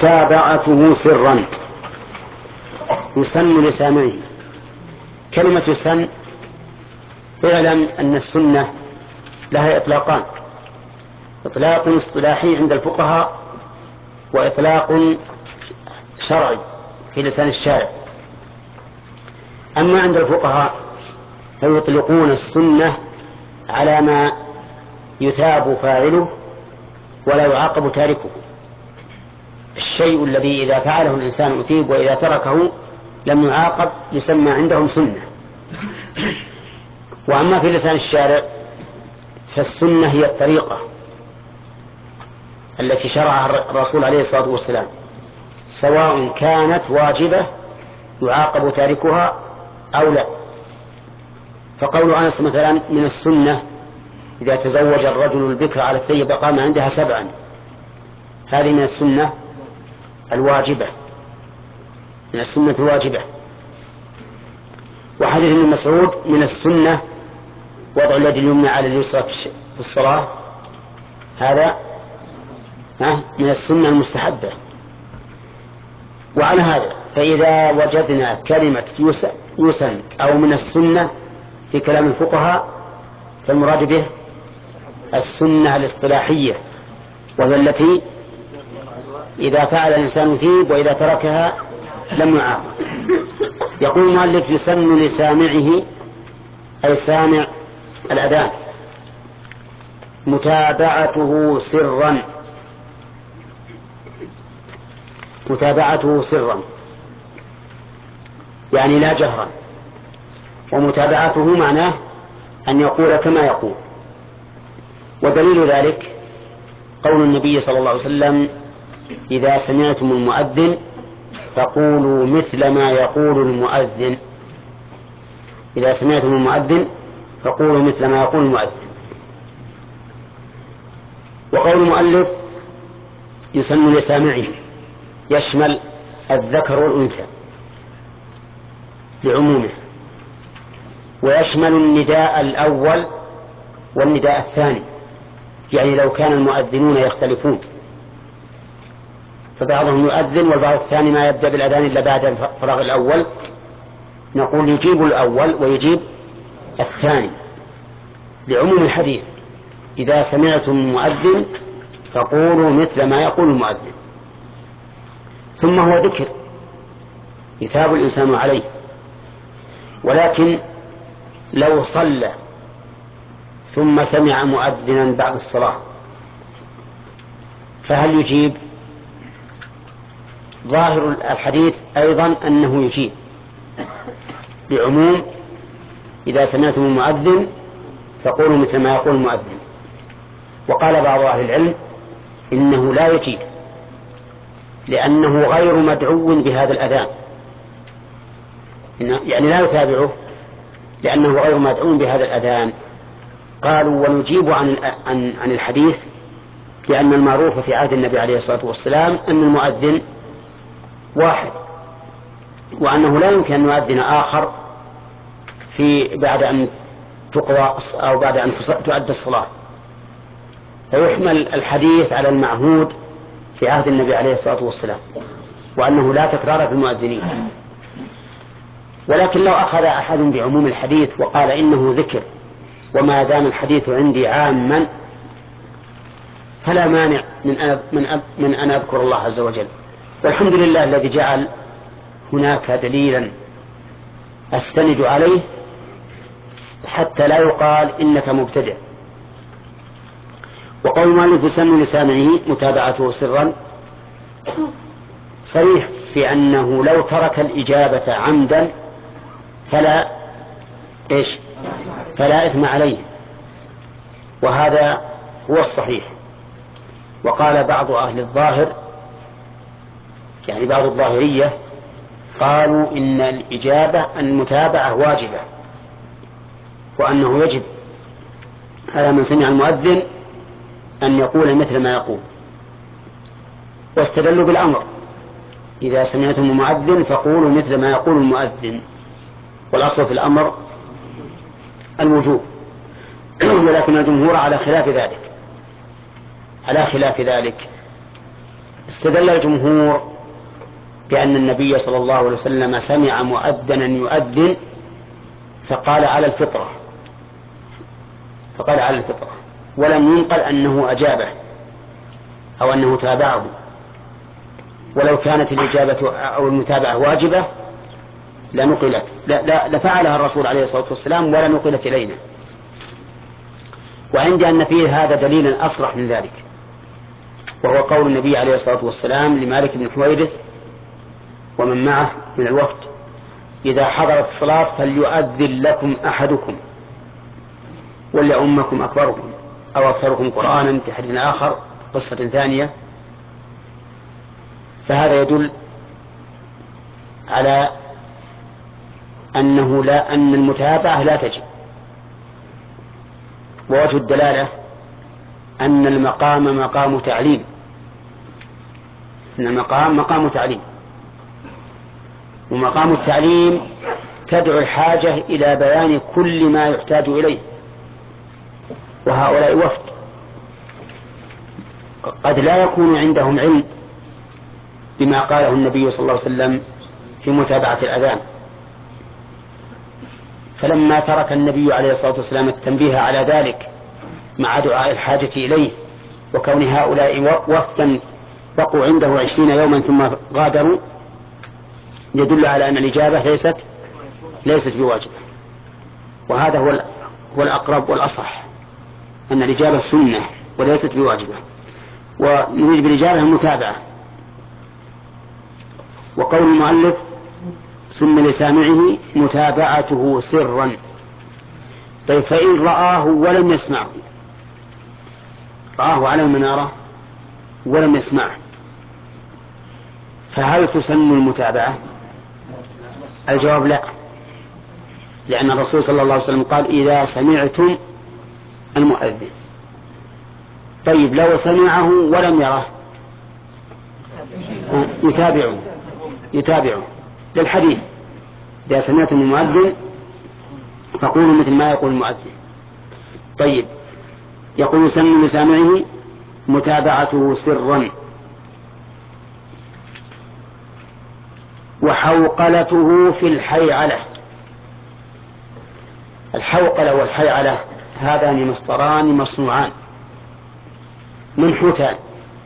متابعته سرا يسن لسامعه. كلمة يسن اعلم أن السنة لها إطلاقان: إطلاق اصطلاحي عند الفقهاء، وإطلاق شرعي في لسان الشارع. أما عند الفقهاء فيطلقون السنة على ما يثاب فاعله ولا يعاقب تاركه. الشيء الذي إذا فعله الإنسان أثيب وإذا تركه لم يعاقب يسمى عندهم سنة. وأما في لسان الشارع فالسنة هي الطريقة التي شرعها الرسول عليه الصلاة والسلام، سواء كانت واجبة يعاقب تاركها أو لا. فقول أنس مثلا: من السنة إذا تزوج الرجل البكر على الثيب أقام عندها 7، هذه من السنة الواجبة، من السنة الواجبة. وحديث ابن مسعود: من السنة وضع اليد اليمنى على اليسرى في الصلاة، هذا من السنة المستحبة. وعلى هذا فإذا وجدنا كلمة يسن أو من السنة في كلام الفقهاء فالمراد به السنة الاصطلاحية، وهي التي إذا فعل الإنسان يثيب وإذا تركها لم يعاقب. يقول المؤلف: يسن لسامعه أي سامع الأذان متابعته سرا. متابعته سرا يعني لا جهرا، ومتابعته معناه أن يقول كما يقول. ودليل ذلك قول النبي صلى الله عليه وسلم: إذا سمعتم المؤذن فقولوا مثل ما يقول المؤذن. إذا سمعتم المؤذن فقولوا مثل ما يقول المؤذن. وقول المؤلف يسن لسامعه يشمل الذكر والأنثى لعمومه، ويشمل النداء الأول والنداء الثاني. يعني لو كان المؤذنون يختلفون فبعضهم يؤذن والبعض الثاني ما يبدأ بالأذان إلا بعد الفراغ الأول، نقول يجيب الأول ويجيب الثاني لعموم الحديث: إذا سمعتم المؤذن فقولوا مثل ما يقول المؤذن. ثم هو ذكر يثاب الإنسان عليه. ولكن لو صلى ثم سمع مؤذنا بعد الصلاة فهل يجيب؟ ظاهر الحديث أيضا أنه يجيب بعموم: إذا سمعتم المؤذن فقولوا مثل ما يقول المؤذن. وقال بعض أهل العلم إنه لا يجيب لأنه غير مدعو بهذا الأذان، يعني لا يتابعه لأنه غير مدعو بهذا الأذان. قالوا: ونجيب عن الحديث لأن المعروف في عهد النبي عليه الصلاة والسلام أن المؤذن واحد، وأنه لا يمكن أن يؤذن آخر بعد أن تقضى أو بعد أن تؤدى الصلاة، فيحمل الحديث على المعهود في عهد النبي عليه الصلاة والسلام، وأنه لا تكرار في المؤذنين. ولكن لو أخذ أحد بعموم الحديث وقال إنه ذكر وما دام الحديث عندي عاما فلا مانع من أن أذكر الله عز وجل. والحمد لله الذي جعل هناك دليلا أستند عليه حتى لا يقال إنك مبتدع. وقول المؤلف يسن لسامعه متابعته سرا صريح في أنه لو ترك الإجابة عمدا فلا إثم عليه، وهذا هو الصحيح. وقال بعض أهل الظاهر يعني بعض الظاهرية قالوا إن الإجابة المتابعة واجبة، وأنه يجب على من سمع المؤذن أن يقول مثل ما يقول، واستدلوا بالأمر: إذا سمعتم المؤذن فقولوا مثل ما يقول المؤذن. والأصل في الأمر الوجوب، ولكن الجمهور على خلاف ذلك. استدل الجمهور بأن النبي صلى الله عليه وسلم سمع مؤذنا يؤذن فقال على الفطرة، ولم ينقل أنه أجابه أو أنه تابعه، ولو كانت الإجابة أو المتابعة واجبة لنقلت لفعلها الرسول عليه الصلاة والسلام ولا نقلت إلينا. وعندي أن فيه هذا دليلا أصرح من ذلك، وهو قول النبي عليه الصلاة والسلام لمالك بن حويرث ومن معه من الوفد: إذا حضرت الصلاة فليؤذن لكم أحدكم وليؤمكم أكبركم أو أكثركم قرآنا، في حديث آخر قصة ثانية. فهذا يدل على أن المتابعة لا تجب. ووجه الدلالة أن المقام مقام تعليم، مقام تعليم، ومقام التعليم تدعو الحاجة إلى بيان كل ما يحتاج إليه، وهؤلاء وفد قد لا يكون عندهم علم بما قاله النبي صلى الله عليه وسلم في متابعة الأذان، فلما ترك النبي عليه الصلاة والسلام التنبيه على ذلك مع دعاء الحاجة إليه وكون هؤلاء وفدا بقوا عنده 20 يوما ثم غادروا، يدل على أن الإجابة ليست بواجبة. وهذا هو الأقرب والأصح، أن الإجابة سنة وليست بواجبة، ونريد بالإجابة المتابعة. وقول المؤلف: سن لسامعه متابعته سرا. طيب، فإن رآه ولم يسمعه، رآه على المنارة ولم يسمعه، فهل تسن المتابعة؟ الجواب لا، لأن الرسول صلى الله عليه وسلم قال: إذا سمعتم المؤذن. طيب، لو سمعه ولم يره يتابعه للحديث: إذا سمعتم المؤذن فقولوا مثل ما يقول المؤذن. طيب، يقول: سن لسامعه متابعته سرا، وحوقلته في الحيعلة. الحوقلة والحيعلة هذان مصدران مصنوعان منحوتان،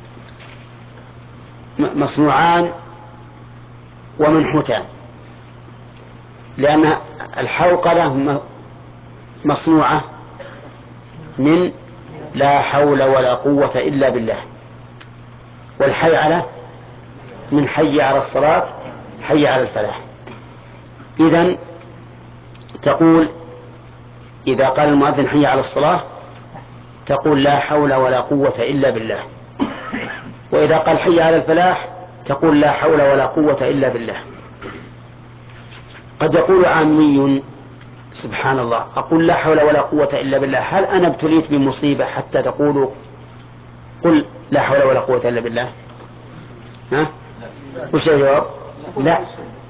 مصنوعان ومنحوتان، لأن الحوقلة مصنوعة من لا حول ولا قوة إلا بالله، والحيعلة من حي على الصلاة حي على الفلاح. إذن تقول إذا قال المؤذن حي على الصلاة تقول لا حول ولا قوة إلا بالله، وإذا قال حي على الفلاح تقول لا حول ولا قوة إلا بالله. قد يقول عامي: سبحان الله، أقول لا حول ولا قوة إلا بالله، هل أنا ابتليت بمصيبة حتى تقولوا قل لا حول ولا قوة إلا بالله؟ وش الجواب؟ لا،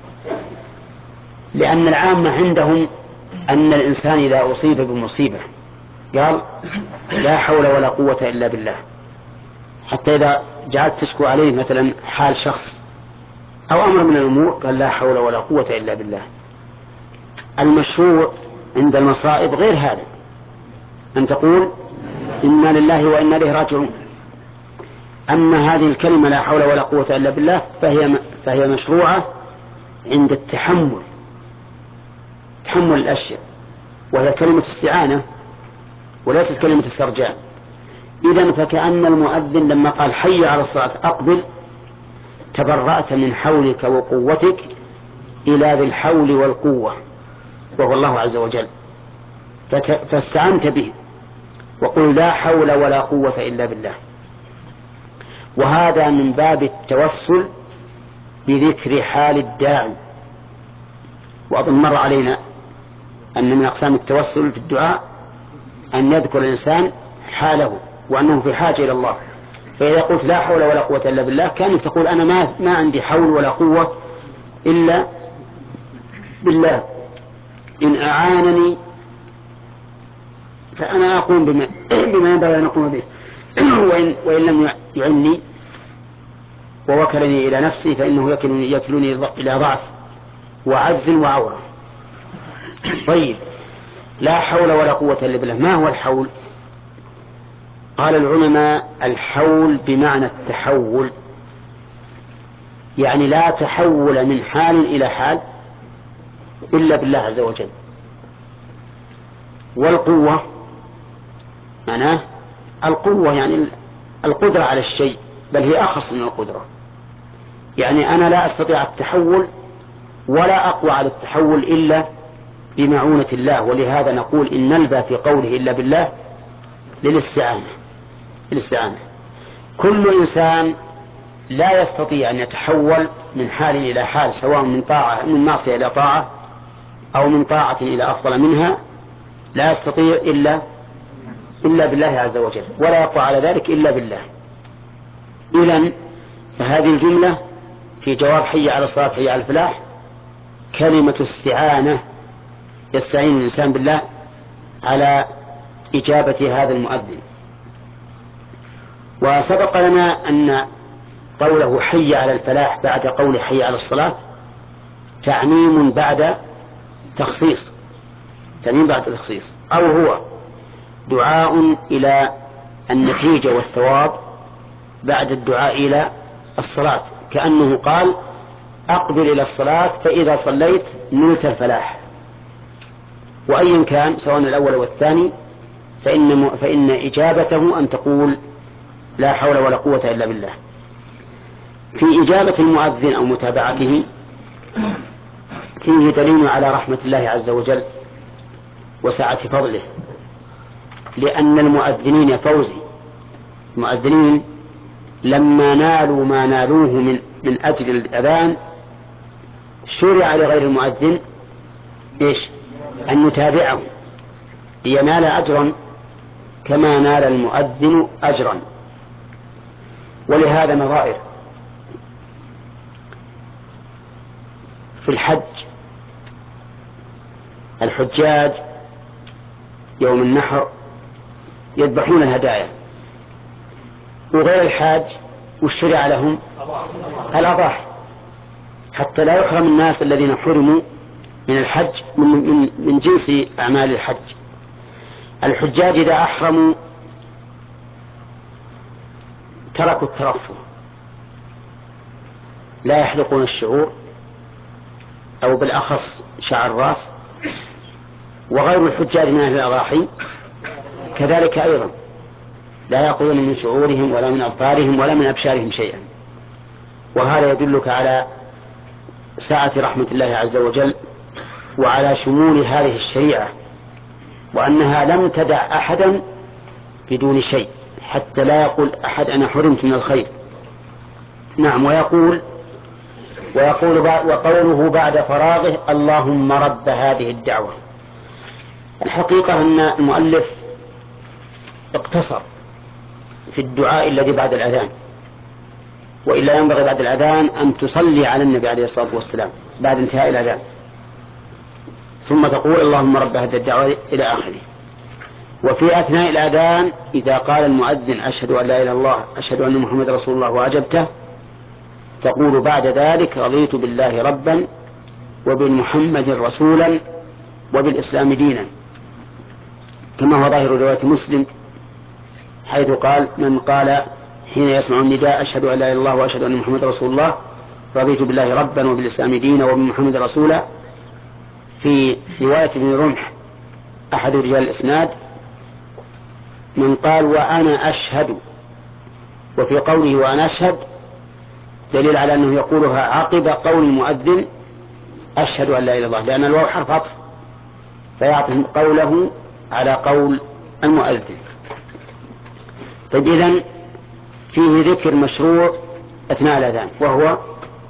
لأن العامة عندهم أن الإنسان إذا أصيب بمصيبة قال لا حول ولا قوة إلا بالله، حتى إذا جعلت تشكو عليه مثلا حال شخص أو أمر من الأمور قال لا حول ولا قوة إلا بالله. المشروع عند المصائب غير هذا، أن تقول إنا لله وإنا إليه راجعون. أما هذه الكلمة لا حول ولا قوة إلا بالله فهي مشروعة عند تحمل الأشياء، وهي كلمة استعانة وليست كلمة استرجاع. إذن فكأن المؤذن لما قال حي على الصلاة أقبل، تبرأت من حولك وقوتك إلى ذي الحول والقوة وهو الله عز وجل، فاستعنت به، وقل لا حول ولا قوة إلا بالله. وهذا من باب التوسل بذكر حال الداعي. وأظن مر علينا أن من أقسام التوسل في الدعاء أن يذكر الإنسان حاله وأنه في حاجة إلى الله، فإذا قلت لا حول ولا قوة إلا بالله كأنك تقول أنا ما عندي حول ولا قوة إلا بالله، إن أعانني فأنا أقوم بما ينبغي أن أقوم به وإن لم يعني ووكلني إلى نفسي فإنه يكلني إلى ضعف وعجز وعورة. طيب، لا حول ولا قوة إلا بالله. ما هو الحول؟ قال العلماء: الحول بمعنى التحول، يعني لا تحول من حال إلى حال إلا بالله عز وجل. والقوة معناه القوة يعني القدرة على الشيء، بل هي أخص من القدرة. يعني أنا لا أستطيع التحول ولا أقوى على التحول إلا بمعونة الله. ولهذا نقول إن نلبى في قوله إلا بالله للاستعانة. كل إنسان لا يستطيع أن يتحول من حال إلى حال، سواء من معصية إلى طاعة أو من طاعة إلى أفضل منها، لا يستطيع إلا بالله عز وجل، ولا يقوى على ذلك إلا بالله. إذن فهذه الجملة في جواب حي على الصلاة حي على الفلاح كلمة استعانة، يستعين الإنسان بالله على إجابة هذا المؤذن. وسبق لنا أن قوله حي على الفلاح بعد قول حي على الصلاة تعميم بعد تخصيص، أو هو دعاء إلى النتيجة والثواب بعد الدعاء إلى الصلاة، كأنه قال: أقبل إلى الصلاة فإذا صليت نلت الفلاح. وأيا كان سواء الأول والثاني فإن إجابته أن تقول لا حول ولا قوة إلا بالله. في إجابة المؤذن أو متابعته فيه دليل على رحمة الله عز وجل وسعة فضله، لأن المؤذنين يا فوزي، المؤذنين لما نالوا ما نالوه من أجل الأذان شرع لغير المؤذن أن يتابعه لينال أجرا كما نال المؤذن أجرا. ولهذا نظائر في الحج: الحجاج يوم النحر يذبحون الهدايا، وغير الحاج والشرع لهم الأضاحي، حتى لا يحرم الناس الذين حرموا من الحج من جنس أعمال الحج. الحجاج إذا أحرموا تركوا الترفه، لا يحلقون الشعور أو بالأخص شعر الرأس، وغير الحجاج من أهل الأضاحي كذلك أيضا لا يأخذون من شعورهم ولا من أظفارهم ولا من أبشارهم شيئا. وهذا يدلك على سعة رحمة الله عز وجل وعلى شمول هذه الشريعة، وأنها لم تدع أحدا بدون شيء حتى لا يقول أحد أنا حرمت من الخير. نعم. وقوله بعد فراغه: اللهم رب هذه الدعوة. الحقيقة أن المؤلف اقتصر في الدعاء الذي بعد الأذان، وإلا ينبغي بعد الأذان أن تصلي على النبي عليه الصلاة والسلام بعد انتهاء الأذان، ثم تقول اللهم رب هذه الدعوة إلى آخره. وفي أثناء الأذان إذا قال المؤذن أشهد أن لا إله إلا الله أشهد أن محمد رسول الله وأجبته، تقول بعد ذلك رضيت بالله ربا وبمحمد رسولا وبالإسلام دينا، كما هو ظاهر رواية مسلم حيث قال: من قال حين يسمع النداء أشهد أن لا إله إلا الله وأشهد أن محمد رسول الله رضيت بالله ربا وبالإسلام دينا وبمحمد رسولا. في رواية ابن رمح أحد رجال الإسناد من قال وأنا أشهد، وفي قوله وأنا أشهد دليل على أنه يقولها عقب قول المؤذن أشهد أن لا إله إلا الله، لأن الواو حرف عطف فيعطف قوله على قول المؤذن. طيب، إذن فيه ذكر مشروع أثناء الأذان، وهو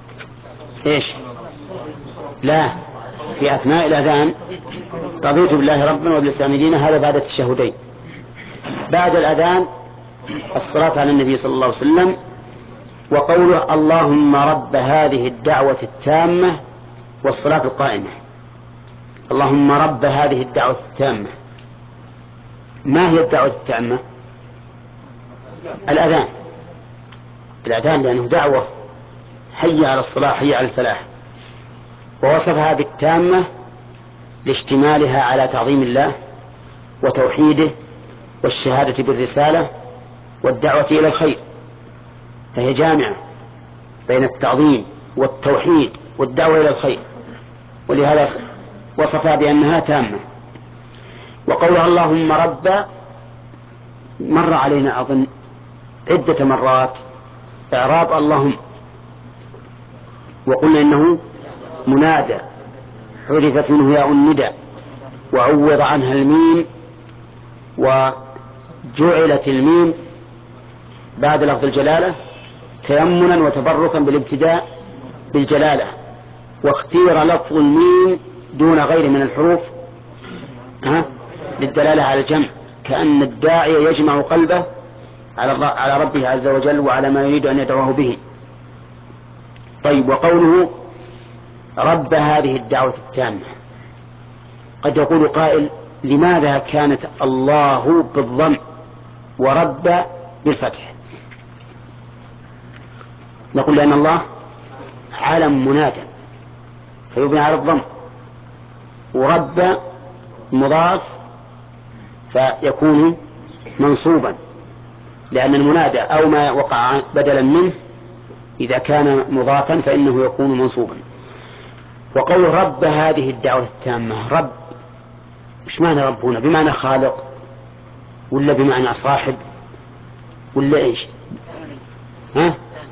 لا، في أثناء الأذان رضيت بالله ربا وبالإسلام دينا، هذا بعد التشهدين. بعد الأذان الصلاة على النبي صلى الله عليه وسلم، وقوله اللهم رب هذه الدعوة التامة والصلاة القائمة. اللهم رب هذه الدعوة التامة. ما هي الدعوة التامة؟ الأذان لأنه دعوة حي على الصلاة حي على الفلاح. ووصفها بالتامة لاشتمالها على تعظيم الله وتوحيده والشهادة بالرسالة والدعوة إلى الخير، فهي جامعة بين التعظيم والتوحيد والدعوة إلى الخير، ولهذا وصفها بأنها تامة. وقولها اللهم رب مر علينا أظن عدة مرات إعراب اللهم، وقلنا إنه منادى حذفت منه ياء الندى وعوض عنها الميم، وجعلت الميم بعد لفظ الجلالة تيمنا وتبركا بالابتداء بالجلالة، واختير لفظ الميم دون غير من الحروف للدلالة على الجمع، كأن الداعي يجمع قلبه على ربه عز وجل وعلى ما يريد أن يدعوه به. طيب، وقوله رب هذه الدعوة التامة، قد يقول قائل لماذا كانت الله بالضم ورب بالفتح؟ نقول لأن الله علم منادى فيبنى على الضم، ورب مضاف فيكون منصوبا، لأن المنادى أو ما وقع بدلا منه إذا كان مضافا فإنه يكون منصوبا. وقول رب هذه الدعوة التامة، رب مش معنى رب هنا؟ بمعنى خالق ولا بمعنى صاحب ولا إيش؟ ها؟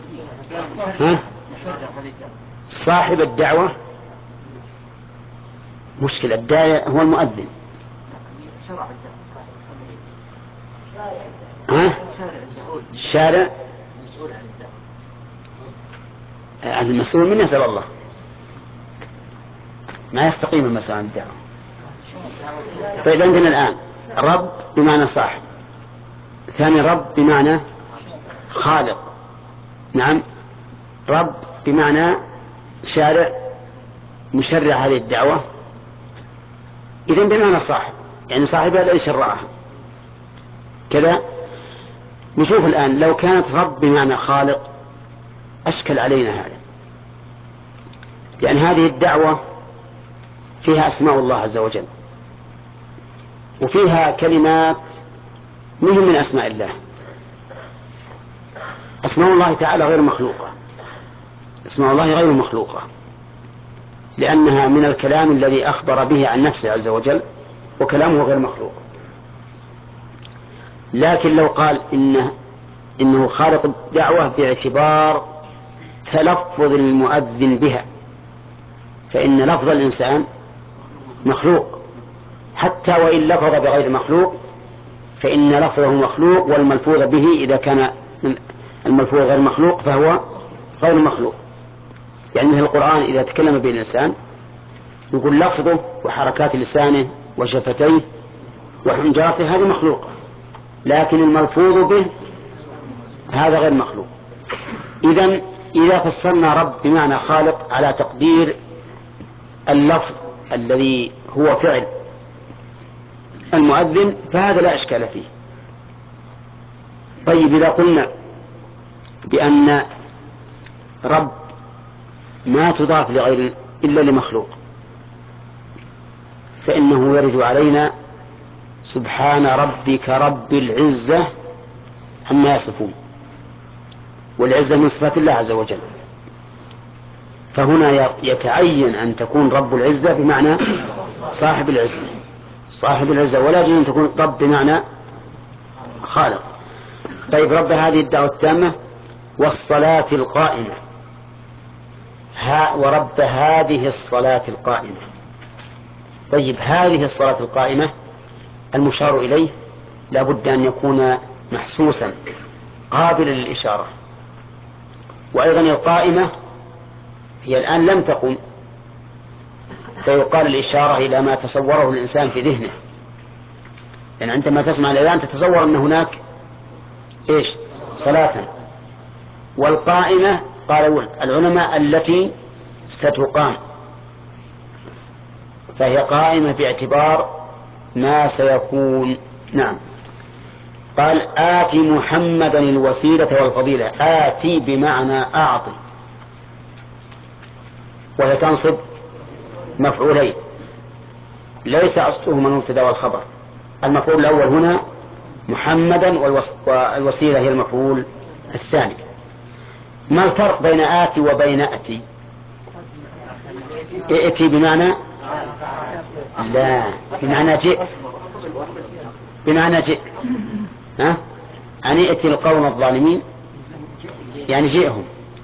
صاحب الدعوة مشكلة، الداعية هو المؤذن. الشارع المسؤول من يسأل الله، ما يستقيم المسألة عن الدعوة. فإذا عندنا الآن رب بمعنى صاحب، ثاني رب بمعنى خالق، نعم، رب بمعنى شارع مشرع هذه الدعوة، إذن بمعنى صاحب، يعني صاحبها الذي شرعها كذا. نشوف الآن لو كانت رب بمعنى خالق أشكل علينا هذا، لأن هذه الدعوة فيها أسماء الله عز وجل وفيها كلمات مهم من أسماء الله. أسماء الله تعالى غير مخلوقة، أسماء الله غير مخلوقة لأنها من الكلام الذي أخبر به عن نفسه عز وجل، وكلامه غير مخلوق. لكن لو قال إنه خالق الدعوة باعتبار تلفظ المؤذن بها، فإن لفظ الإنسان مخلوق، حتى وإن لفظ بغير مخلوق فإن لفظه مخلوق، والملفوظ به إذا كان الملفوظ غير مخلوق فهو غير مخلوق. يعني مثل القرآن إذا تكلم به الإنسان يقول لفظه وحركات لسانه وشفتيه وحنجرته هذه مخلوقة، لكن الملفوظ به هذا غير مخلوق. إذن إذا فسرنا رب بمعنى خالق على تقدير اللفظ الذي هو فعل المؤذن فهذا لا إشكال فيه. طيب، إذا قلنا بأن رب ما تضاف لغير إلا لمخلوق فإنه يرد علينا سبحان ربك رب العزة عما يصفون، والعزة من صفات الله عز وجل، فهنا يتعين أن تكون رب العزة بمعنى صاحب العزة، صاحب العزة، ولا يجوز أن تكون رب بمعنى خالق. طيب، رب هذه الدعوة التامة والصلاة القائمة، ورب هذه الصلاة القائمة. طيب، هذه الصلاة القائمة المشار إليه لا بد أن يكون محسوسا قابلا للإشارة، وأيضا القائمة هي الآن لم تقم، فيقال الإشارة إلى ما تصوره الإنسان في ذهنه، يعني عندما تسمع الأذان تتصور أن هناك إيش؟ صلاة. والقائمة قال العلماء التي ستقام، فهي قائمة باعتبار ما سيكون. نعم، قال آتي محمدا الوسيلة والفضيلة، آتي بمعنى أعطي، وهي تنصب مفعولين، ليس أصلهما المبتدأ والخبر. المفعول الأول هنا محمدا، والوسيلة هي المفعول الثاني. ما الفرق بين آتي وبين أتي؟ ائتي بمعنى لا، بمعنى جئ، بمعنى جئ. أن ائتي القوم الظالمين يعني جئهم.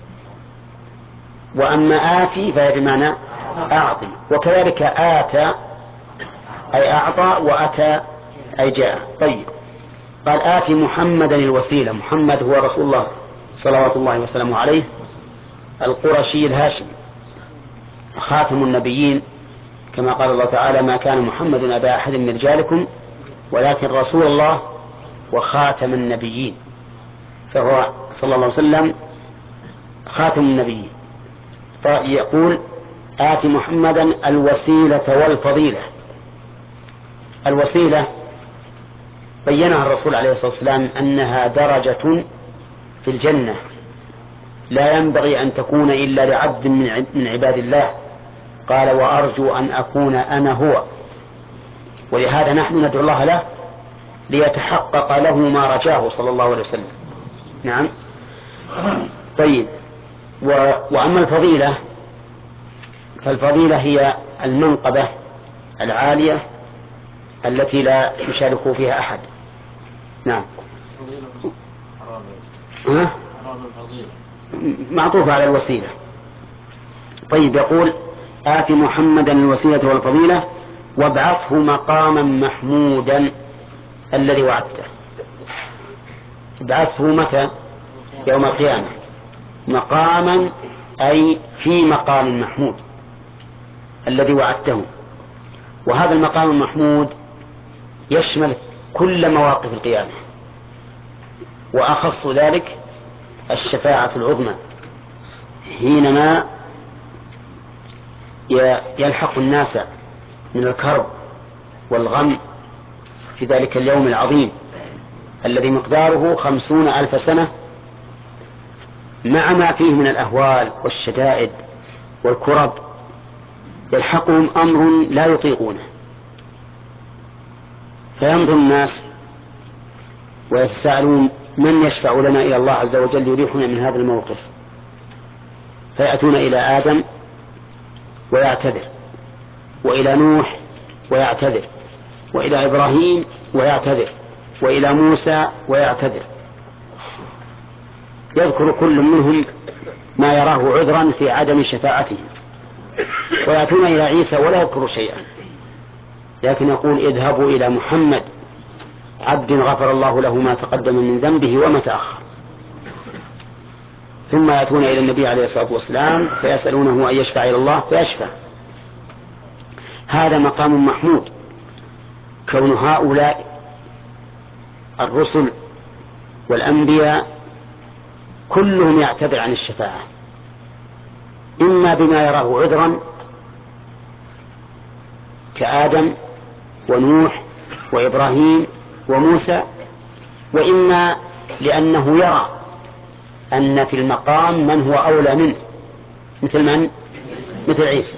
وأما آتي فهي بمعنى أعطي. وكذلك آتى أي أعطى، وأتى أي جاء. طيب، قال آتي محمدا الوسيلة. محمد هو رسول الله صلوات الله وسلامه عليه، القرشي الهاشمي، خاتم النبيين، كما قال الله تعالى: ما كان محمد أبا أحد من رجالكم ولكن رسول الله وخاتم النبيين. فهو صلى الله عليه وسلم خاتم النبيين. فيقول آتي محمدا الوسيلة والفضيلة. الوسيلة بينها الرسول عليه الصلاة والسلام أنها درجة في الجنة لا ينبغي أن تكون إلا لعبد من عباد الله. قال: وأرجو أن أكون أنا هو. ولهذا نحن ندعو الله له ليتحقق له ما رجاه صلى الله عليه وسلم. نعم. طيب، وأما الفضيلة فالفضيلة هي المنقبة العالية التي لا يشارك فيها أحد. نعم. معطوفة على الوسيلة. طيب، يقول آتي محمدا الوسيلة والفضيلة وابعثه مقاما محمودا الذي وعدته. ابعثه متى؟ يوم القيامة. مقاما أي في مقام محمود الذي وعدته. وهذا المقام المحمود يشمل كل مواقف القيامة، وأخص ذلك الشفاعة العظمى، حينما يلحق الناس من الكرب والغم في ذلك اليوم العظيم الذي مقداره 50,000 سنة، مع ما فيه من الأهوال والشدائد والكرب، يلحقهم أمر لا يطيقونه، فينظر الناس ويتساءلون: من يشفع لنا إلى الله عز وجل يريحنا من هذا الموقف؟ فيأتون إلى آدم ويعتذر، وإلى نوح ويعتذر، وإلى إبراهيم ويعتذر، وإلى موسى ويعتذر، يذكر كل منهم ما يراه عذرا في عدم شفاعته. ويأتون إلى عيسى ولا يذكر شيئا، لكن يقول: اذهبوا إلى محمد عبد غفر الله له ما تقدم من ذنبه وما تأخر. ثم يأتون إلى النبي عليه الصلاة والسلام فيسألونه أن يشفع إلى الله فيشفع. هذا مقام محمود، كون هؤلاء الرسل والأنبياء كلهم يعتذر عن الشفاعة، إما بما يراه عذرا كآدم ونوح وإبراهيم وموسى، وإما لأنه يرى أن في المقام من هو أولى منه، مثل من؟ مثل عيسى.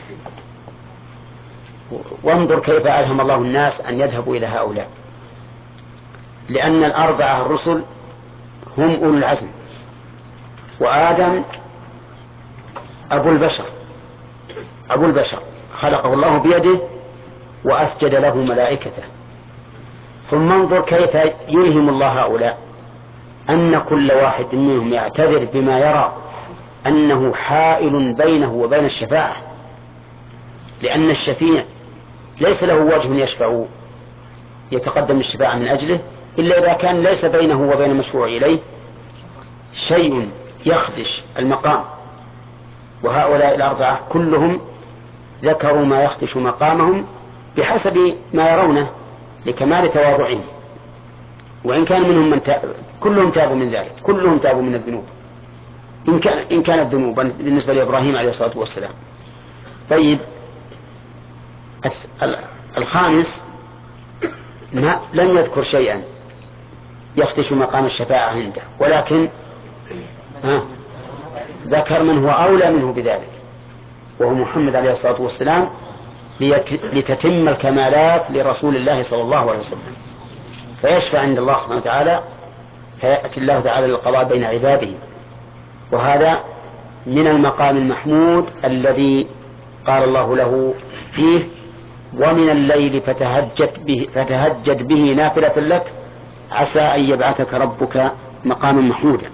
وانظر كيف ألهم الله الناس أن يذهبوا إلى هؤلاء، لأن الأربعة الرسل هم أولو العزم، وآدم أبو البشر خلقه الله بيده وأسجد له ملائكته. ثم انظر كيف يلهم الله هؤلاء أن كل واحد منهم يعتذر بما يرى أنه حائل بينه وبين الشفاعة، لأن الشفيع ليس له وجه يشفع يتقدم الشفاعة من أجله إلا إذا كان ليس بينه وبين المشروع إليه شيء يخدش المقام. وهؤلاء الأربعة كلهم ذكروا ما يخدش مقامهم بحسب ما يرونه لكمال تواضعهم، وإن كان منهم من كلهم تابوا من ذلك، كلهم تابوا من الذنوب إن كانت ذنوبا بالنسبة لإبراهيم عليه الصلاة والسلام. طيب، الخامس لم يذكر شيئا يخدش مقام الشفاعة عنده، ولكن ذكر من هو أولى منه بذلك، وهو محمد عليه الصلاة والسلام لتتم الكمالات لرسول الله صلى الله عليه وسلم، فيشفع عند الله سبحانه وتعالى، فيأتي الله تعالى للقضاء بين عباده. وهذا من المقام المحمود الذي قال الله له فيه: ومن الليل فتهجد به نافلة لك عسى أن يبعثك ربك مقاما محمودا.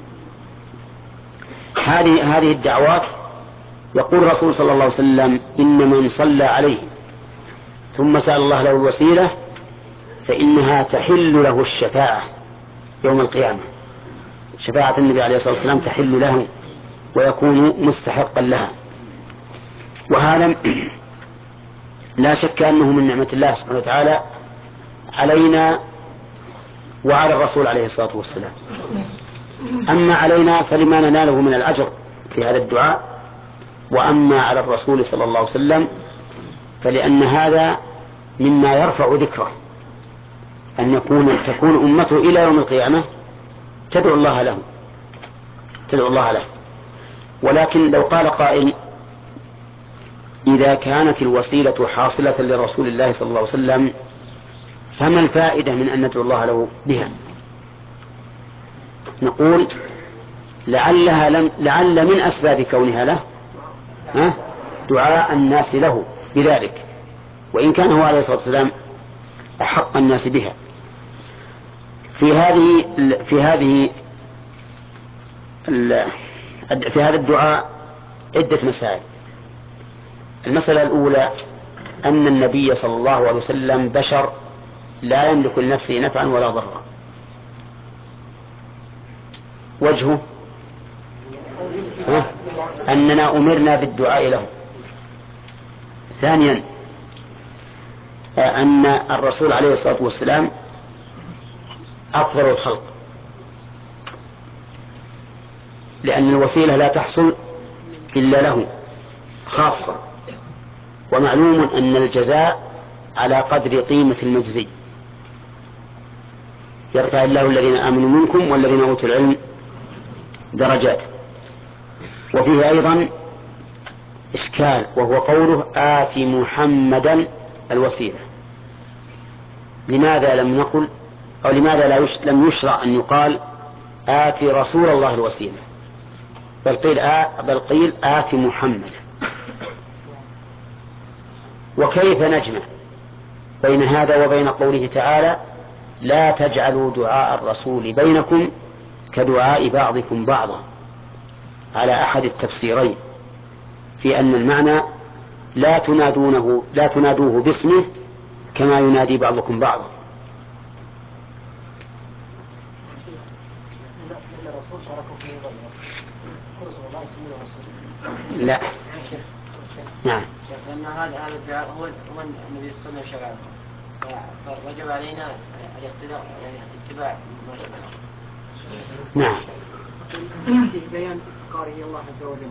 هذه الدعوات يقول الرسول صلى الله عليه وسلم: إن من صلى عليه ثم سأل الله له الوسيلة فإنها تحل له الشفاعة يوم القيامة. شفاعة النبي عليه الصلاة والسلام تحل له ويكون مستحقا لها. وهذا لا شك أنه من نعمة الله سبحانه وتعالى علينا وعلى الرسول عليه الصلاة والسلام. أما علينا فلما نناله من الأجر في هذا الدعاء، وأما على الرسول صلى الله عليه وسلم فلأن هذا مما يرفع ذكره، أن تكون أمته إلى يوم القيامة تدعو الله له. ولكن لو قال قائل: إذا كانت الوسيلة حاصلة لرسول الله صلى الله عليه وسلم فما الفائدة من أن ندعو الله له بها؟ نقول: لعل من أسباب كونها له دعاء الناس له بذلك، وإن كان هو عليه الصلاة والسلام أحق الناس بها. في هذا الدعاء عدة مسائل. المسألة الأولى أن النبي صلى الله عليه وسلم بشر لا يملك لنفسه نفعا ولا ضرا. وجهه أننا أمرنا بالدعاء له. ثانيا أن الرسول عليه الصلاة والسلام أفضل الخلق، لأن الوسيلة لا تحصل إلا له خاصة، ومعلوم أن الجزاء على قدر قيمة المجزي. يرفع الله الذين آمنوا منكم والذين أوتوا العلم درجات. وفيه أيضا إشكال، وهو قوله: آت محمدا الوسيلة. لماذا لم نقل، أو لماذا لم يشرع أن يقال آت رسول الله الوسيلة، بل قيل آت محمد؟ وكيف نجمع بين هذا وبين قوله تعالى: لا تجعلوا دعاء الرسول بينكم كدعاء بعضكم بعضا، على أحد التفسيرين، في أن المعنى لا تنادوه باسمه كما ينادي بعضكم بعضا. لا، نعم، لأن هذا الدعاء هو النبي صلى الله عليه وسلم شرعه، فوجب علينا الاقتداء، يعني اتباع ما شرعه. نعم. في بيان افتقاره إلى الله عز وجل.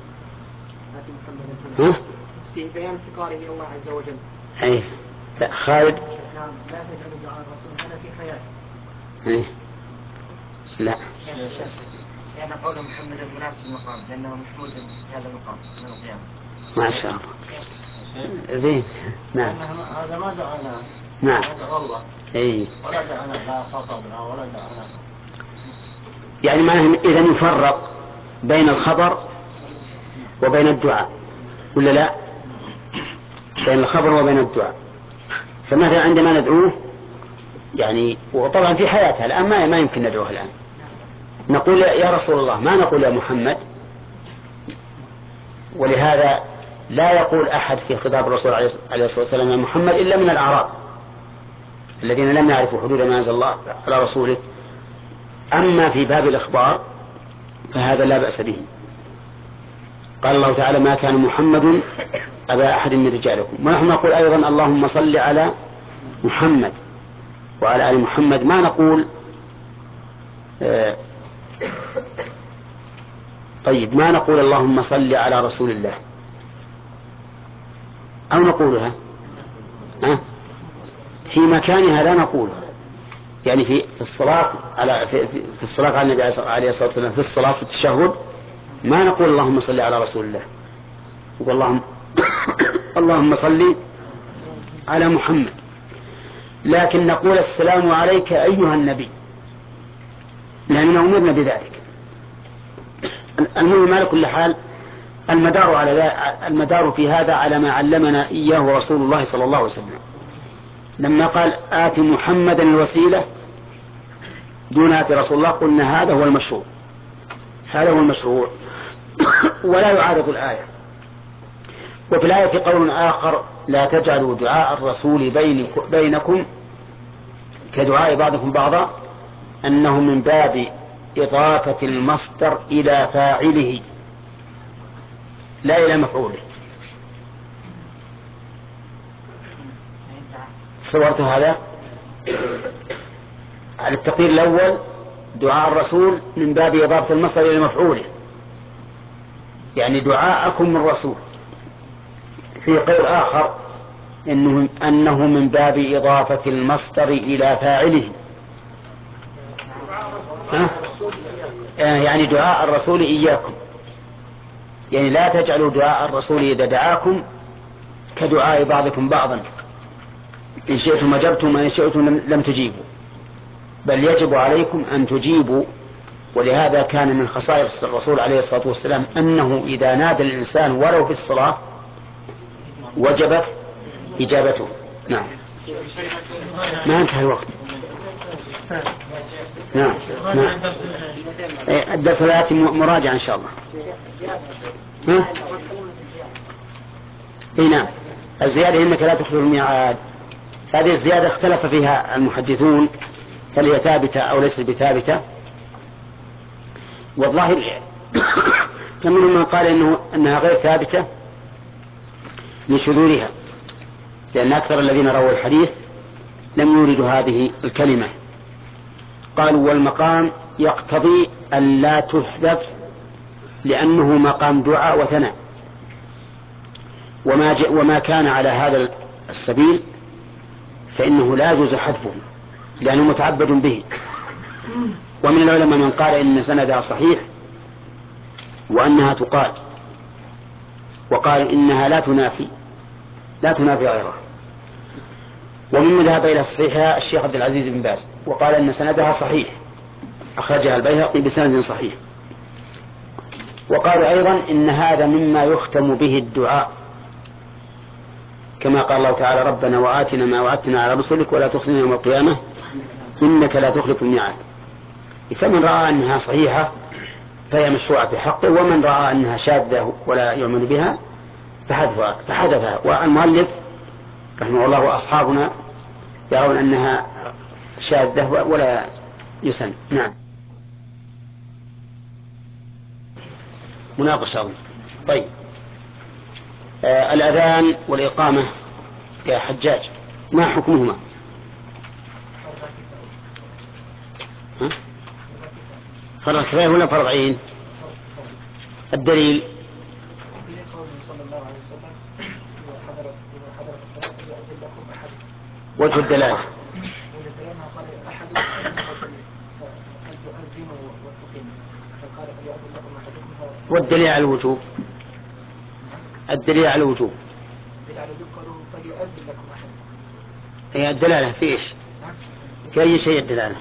في بيان افتقاره إلى الله عز وجل. أي خالد. نعم. لا تجعل دعاء الرسول هذا في حياته. أي لا. لأن قول محمد مناسب المقام، لأنه محمود في هذا المقام من القيامة. ما شاء الله. زين. نعم. هذا ما دعانا. نعم. والله. أي. ولا دعانا لا خطبنا ولا دعانا. يعني معناه إذا يفرق بين الخبر وبين الدعاء، ولا لا؟ بين الخبر وبين الدعاء. فمثلا عندما ندعوه، يعني وطبعا في حياتها الآن ما يمكن ندعوه الآن، نقول يا رسول الله، ما نقول يا محمد. ولهذا لا يقول أحد في خطاب الرسول عليه الصلاة والسلام يا محمد إلا من الأعراب الذين لم يعرفوا حدود ما أنزل الله على رسوله. أما في باب الإخبار فهذا لا بأس به. قال الله تعالى: ما كان محمد أبا أحد من رجالكم. ونحن نقول أيضا: اللهم صل على محمد وعلى آل محمد. ما نقول طيب، ما نقول اللهم صل على رسول الله، أو نقولها في مكانها، لا نقولها. يعني في الصلاة في الصلاة على النبي عليه الصلاة والسلام، في الصلاة في التشهد، ما نقول اللهم صل على رسول الله، نقول اللهم صل على محمد، لكن نقول السلام عليك أيها النبي لأننا أمرنا بذلك. المهم على كل حال المدار في هذا على ما علمنا إياه رسول الله صلى الله عليه وسلم لما قال آت محمدا الوسيلة دون آت رسول الله، قلنا هذا هو المشروع، هذا هو المشروع ولا يعارض الآية. وفي الآية قول آخر لا تجعلوا دعاء الرسول بينكم كدعاء بعضكم بعضا، أنه من باب إضافة المصدر إلى فاعله لا إلى مفعوله. صورت هذا على التقدير الأول دعاء الرسول من باب إضافة المصدر إلى مفعوله، يعني دعاءكم الرسول. في قول آخر أنه من باب إضافة المصدر إلى فاعله، يعني دعاء الرسول إياكم، يعني لا تجعلوا دعاء الرسول إذا دعاكم كدعاء بعضكم بعضا، إن شئتم أجبتم وإن شئتم لم تجيبوا، بل يجب عليكم أن تجيبوا. ولهذا كان من خصائص الرسول عليه الصلاة والسلام أنه إذا نادى الإنسان ولو في الصلاة وجبت إجابته. نعم، ما انتهى الوقت. نعم نعم، الدرس الآتي مراجعة إن شاء الله. نعم، الزيادة إنك لا تخلف الميعاد، هذه الزيادة اختلف فيها المحدثون هل هي ثابتة أو ليست بثابتة. والظاهر فمنهم من قال أنها غير ثابتة لشذورها، لأن أكثر الذين رووا الحديث لم يوردوا هذه الكلمة. قالوا والمقام يقتضي أن لا تحذف لأنه مقام دعاء وثناء، وما كان على هذا السبيل فإنه لا يجوز حذفه لأنه متعبد به. ومن العلماء من قال إن سندها صحيح وأنها تقال، وقال إنها لا تنافي غيرها. ومن ذهب إلى صحيحها الشيخ عبد العزيز بن باز، وقال إن سندها صحيح، أخرجها البيهقي بسند صحيح. وقالوا أيضا إن هذا مما يختم به الدعاء، كما قال الله تعالى ربنا وآتنا ما وعدتنا على رسلك ولا تخزنا يوم القيامة إنك لا تخلف الميعاد. فمن رأى أنها صحيحة فهي مشروعة في حقه، ومن رأى أنها شاذة ولا يؤمن بها فحذفها. والمؤلف رحمه الله وأصحابنا يرون أنها شاذة ولا يسن. نعم، مناقشة أظن. طيب، الأذان والإقامة يا حجاج ما حكمهما؟ فرض كفاية ولا فرض عين؟ الدليل وجه الدلالة. والدليل على الوجوب، الدليل على الوجوب هي الدلالة في إيش؟ في أي شيء الدلالة؟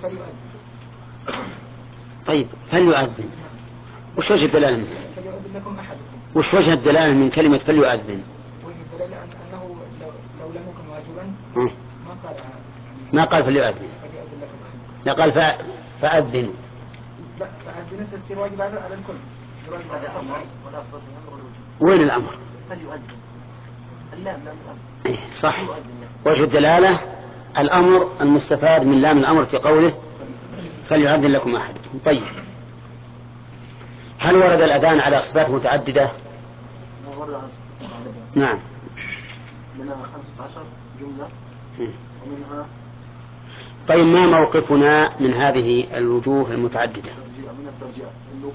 طيب فليؤذن، وش وجه الدلالة منه؟ وش وجه الدلالة من كلمة فليؤذن؟ أنه لو لم يكن واجبا ما قال فليؤذن، لا قال فأذنوا. لا، فأذن تصير واجب على الكل. وين الأمر؟ فليؤذن اللام إيه صح، وجه الدلالة الأمر المستفاد من لام الأمر في قوله فليؤذن لكم أحدكم. طيب، هل ورد الأذان على صفات متعددة؟ نعم، منها 15 جملة ومنها. طيب، ما موقفنا من هذه الوجوه المتعددة؟ من الترجيع.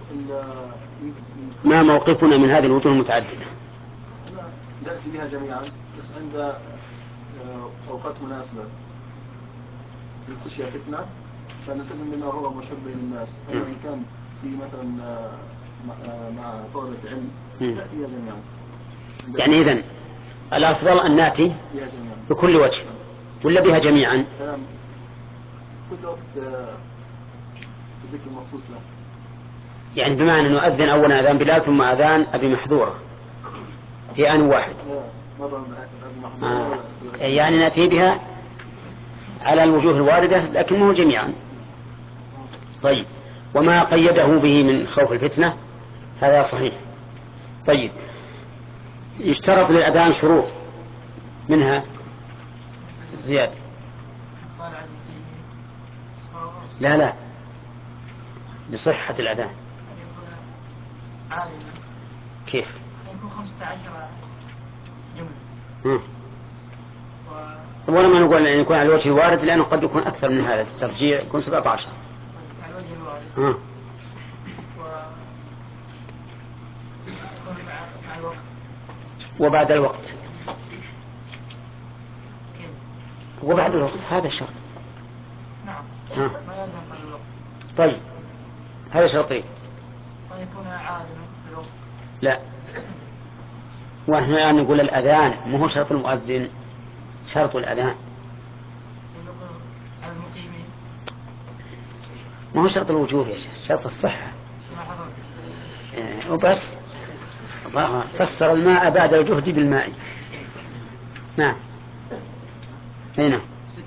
ما موقفنا من هذه الوجوه المتعددة؟ نأتي بها جميعا، بس عند أوقات مناسبة للخشية فتنة فنلتزم بما هو مشهور بين الناس. أما إن كان في مثلا مع طلبة العلم نأتي بها جميعا. يعني إذن الأفضل أن نأتي فيها جميعا. بكل وجه ولا بها جميعا؟ كل وقت ذكر مخصوص له. يعني بمعنى نؤذن أولا أذان بلال ثم أذان أبي محذورة في آن واحد. يعني نأتي بها على الوجوه الواردة لكن مو جميعا. طيب، وما قيده به من خوف الفتنة هذا صحيح. طيب، يشترط للأذان شروط منها زيادة. لا لصحة الأذان. كيف؟ يكون 15 جملة. ولا ما نقول أن يكون على الوجه الوارد لأنه قد يكون أكثر من هذا الترجيع يكون 17 على الوجه الوارد. مع الوقت وبعد الوقت. وبعد الوقت هذا شرط. نعم. ما يلزم قبل الوقت. طيب، هذا شرطين. ويكون عالما بالوقت. لا، واحنا نقول الأذان مو هو شرط المؤذن، شرط الأذان على المقيمين. ما هو شرط الوجوب يا شيخ، شرط الصحة. وبس فسر الماء بعد الجهد بالماء. نعم. هنا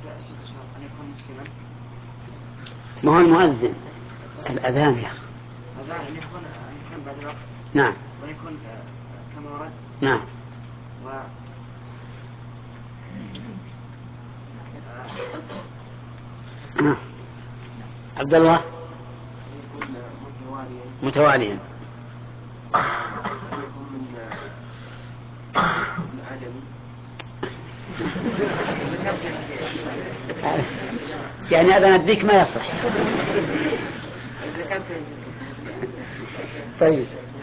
ما هو المؤذن الأذان يا أخي. أذان يكون بعد الوقت. نعم. ويكون كما ورد. نعم. عبد الله. يكون متواليا. يكون من عدم. يعني أذان الديك ما يصح. طيب.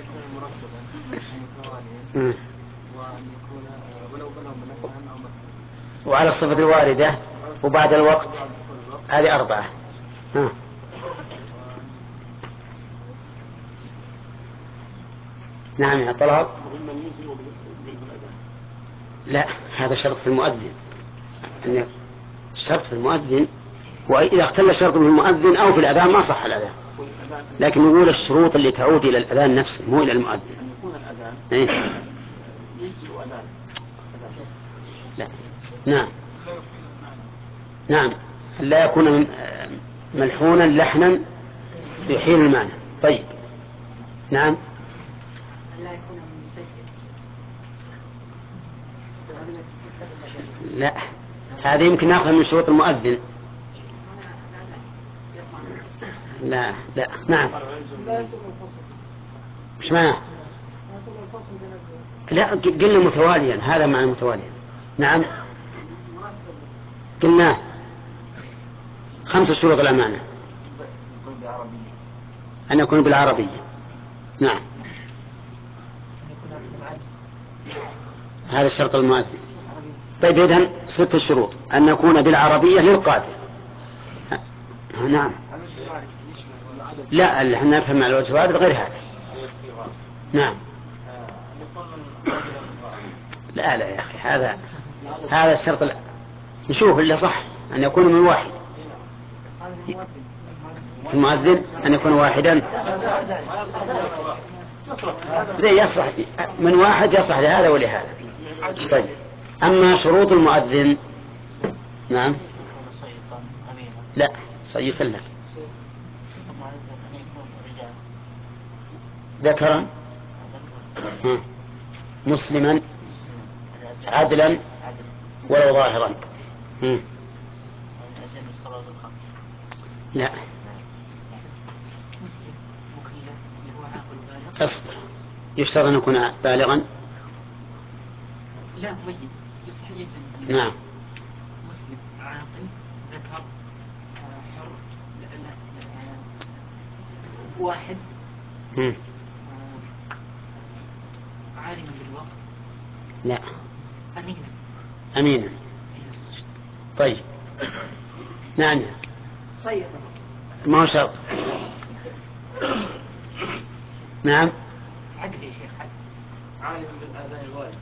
وعلى الصفة الواردة وبعد الوقت هذه 4. نعم يا طلال. لا، هذا شرط في المؤذن. الشرط في المؤذن، وإذا اختل شرط في المؤذن أو في الأذان ما صح الأذان. لكن نقول الشروط اللي تعود إلى الأذان نفسه مو إلى المؤذن. إيه؟ لا. نعم. نعم، لا يكون ملحونا لحنا يحيل المعنى. طيب. نعم. لا يكون مسجل. لا، هذه يمكن ناخذ من شروط المؤذن. لا. نعم. مش معنى؟ لا، قلنا متواليا، هذا معنى متواليا. نعم، قلنا 5 شروط الأمانة. أن يكون بالعربية. نعم، هذا الشرط المؤذن. طيب، إذن 6 شروط. أن يكون بالعربية للقادر. نعم. لا، اللي احنا نفهم على الوجه الوارد غير هذا. نعم. لا يا أخي، هذا الشرط. نشوف اللي صح أن يكون من واحد. في المؤذن أن يكون واحدا زي يصح من واحد، يصح لهذا ولهذا. طيب، أما شروط المؤذن. نعم. لا، صيت لك ذكرا مسلما عدلا ولو ظاهرا. لا، اصبر. يشترط أن يكون بالغا. لا، مميز يصح يسن. نعم. مسلم عاقل ذكر حر واحد عالما بالوقت. لا، أمينا. طيب. نعم. صيغ. ما هو شرط. نعم. عدل يا شيخ. عالم بالآذان الوارد.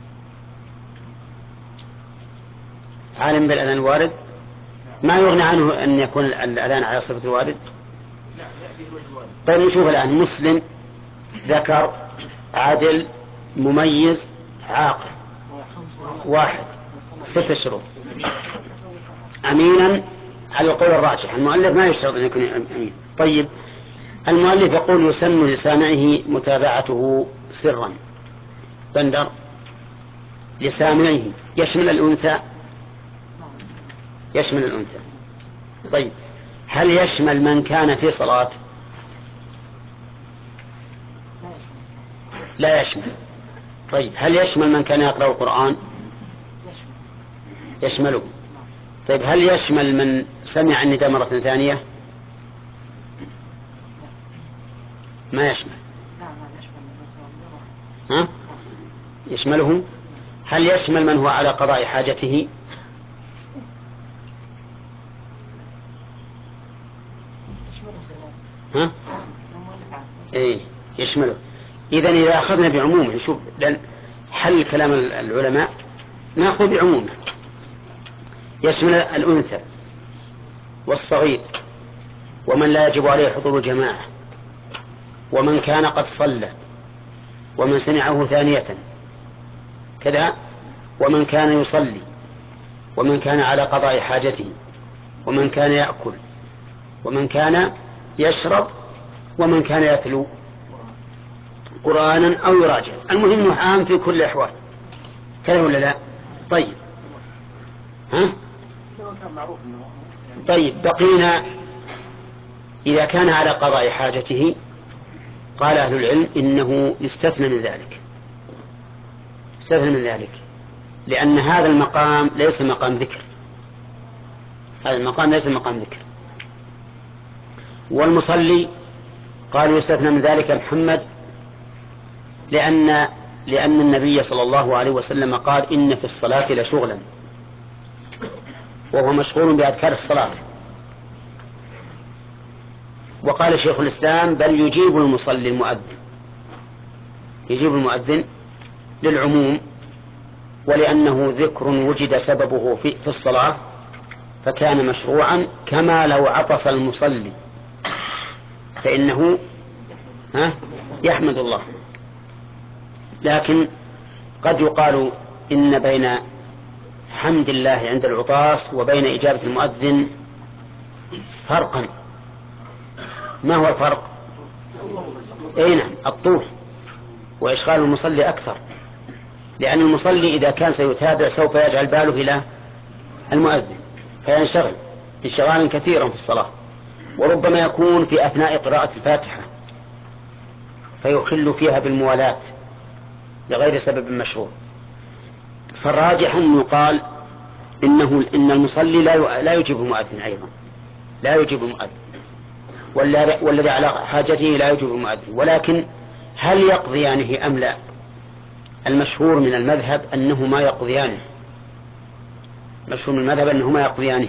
عالم بالأذان الوارد ما يغني عنه أن يكون الأذان على صفة الوارد. نعم يأتي الوجه الوارد. طيب نشوف الآن: مسلم، ذكر، عادل، مميز، عاقل. واحد. 6 شروط. أمينا على القول الراجح، المؤلف ما يشترط أن يكون أمين. طيب المؤلف يقول: يسن لسامعه متابعته سرا. بندر: لسامعه يشمل الأنثى؟ يشمل الأنثى. طيب هل يشمل من كان في صلاة؟ لا يشمل. طيب هل يشمل من كان يقرأ القرآن؟ يشمله. طيب هل يشمل من سمع النداء مرة ثانية؟ ما يشمل. ها؟ يشمله. هل يشمل من هو على قضاء حاجته؟ ها؟ ايه يشمله. إذا أخذنا بعمومه، شوف لأن حل كلام العلماء نأخذ بعمومه. يشمل الأنثى والصغير ومن لا يجب عليه حضور الجماعة ومن كان قد صلى ومن سمعه ثانية كذا ومن كان يصلي ومن كان على قضاء حاجته ومن كان يأكل ومن كان يشرب ومن كان يتلو قرآنا أو يراجع. المهم عام في كل الأحوال، كذا ولا لا؟ طيب ها؟ طيب بقينا إذا كان على قضاء حاجته. قال أهل العلم إنه يستثنى من ذلك، يستثنى من ذلك لأن هذا المقام ليس مقام ذكر، هذا المقام ليس مقام ذكر. والمصلي قالوا يستثنى من ذلك محمد لأن النبي صلى الله عليه وسلم قال: إن في الصلاة لشغلا، وهو مشغول بأذكار الصلاة. وقال شيخ الإسلام: بل يجيب المصلي المؤذن، يجيب المؤذن للعموم، ولأنه ذكر وجد سببه في الصلاة فكان مشروعا، كما لو عطس المصلي فإنه يحمد الله. لكن قد يقال إن بين حمد الله عند العطاس وبين إجابة المؤذن فرقا. ما هو الفرق؟ أين الطول وإشغال المصلي أكثر، لأن المصلي إذا كان سيتابع سوف يجعل باله إلى المؤذن فينشغل انشغالا كثيرا في الصلاة، وربما يكون في أثناء قراءة الفاتحة فيخل فيها بالموالاة لغير سبب مشروع. فالراجح أن يقال إن المصلي لا يجيب المؤذن، أيضا لا يجيب المؤذن، والذي على حاجته لا يجيب المؤذن. ولكن هل يقضيانه أم لا؟ المشهور من المذهب أنهما يقضيانه، مشهور من المذهب أنهما يقضيانه،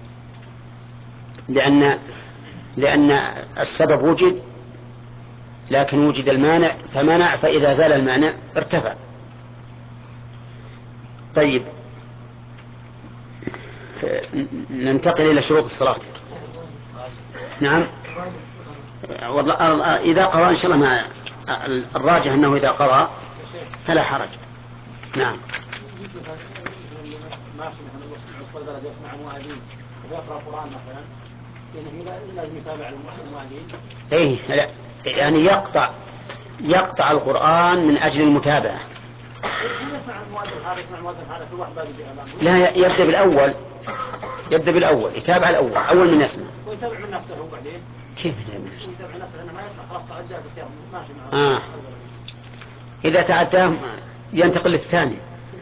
لأن السبب وجد لكن وجد المانع فمنع، فإذا زال المانع ارتفع. طيب ننتقل إلى شروط الصلاة. نعم والله إذا قضى إن شاء الله ما الراجح أنه إذا قضى فلا حرج. نعم. يسمع المؤذن ويقرأ القرآن مثلا، إنه لازم يتابع المؤذن. إيه لا، يعني يقطع القرآن من أجل المتابعة. لا، يبدأ بالأول يتابع الأول أول من يسمع. ويتابع من نفسه وبعدين كيف يتابع من نفسه؟ يتابع نفسه لأنه ما يسمع خلاص تعدى بالسياق ماشي. إذا تعداه ينتقل للثاني.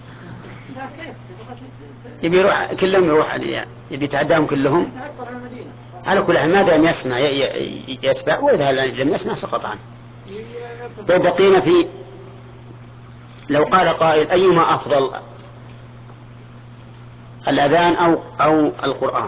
يبي يروح كلهم، يبي يتعداهم كلهم. على كل حال ما دام يسمع يتبع، وإذا لم يسمع سقط عنه. طيب بقينا في لو قال قائل: أيما أفضل، الأذان أو القرآن؟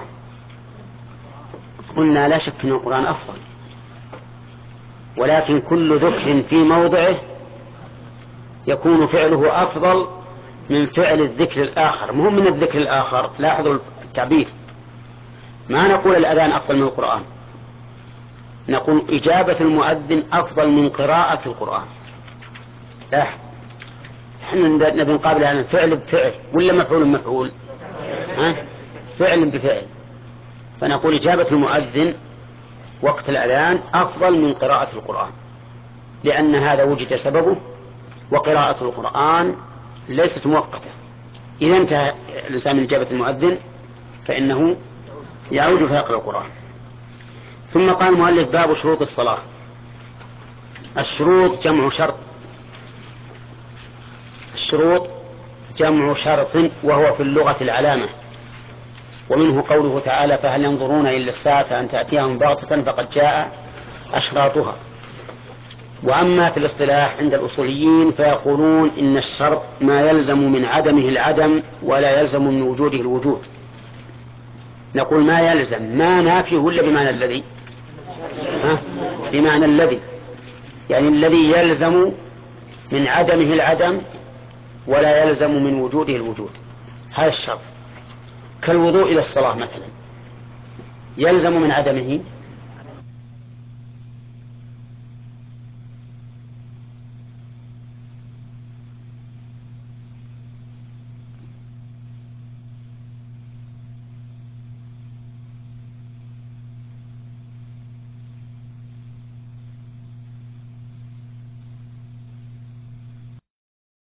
قلنا لا شك أن القرآن أفضل، ولكن كل ذكر في موضعه يكون فعله أفضل من فعل الذكر الآخر. مهم من الذكر الآخر، لاحظوا التعبير، ما نقول الأذان أفضل من القرآن، نقول إجابة المؤذن أفضل من قراءة القرآن. لاحظ، احنا نبي نقابل عن فعل بفعل ولا مفعول بمفعول؟ فعل بفعل. فنقول إجابة المؤذن وقت الأذان أفضل من قراءة القرآن، لأن هذا وجد سببه، وقراءة القرآن ليست مؤقتة. إذا انتهى الإنسان من إجابة المؤذن فإنه يعود فيقرأ القرآن. ثم قال المؤلف: باب شروط الصلاة. الشروط جمع شرط. الشروط جمع شرط، وهو في اللغة العلامة، ومنه قوله تعالى: فهل ينظرون إلا الساعة أن تأتيهم بغتة فقد جاء أشراطها. وأما في الاصطلاح عند الأصوليين فيقولون إن الشرط ما يلزم من عدمه العدم ولا يلزم من وجوده الوجود. نقول ما يلزم، ما نافي ولا بمعنى الذي؟ بمعنى الذي، يعني الذي يلزم من عدمه العدم ولا يلزم من وجوده الوجود. هذا الشرط. كالوضوء إلى الصلاة مثلا، يلزم من عدمه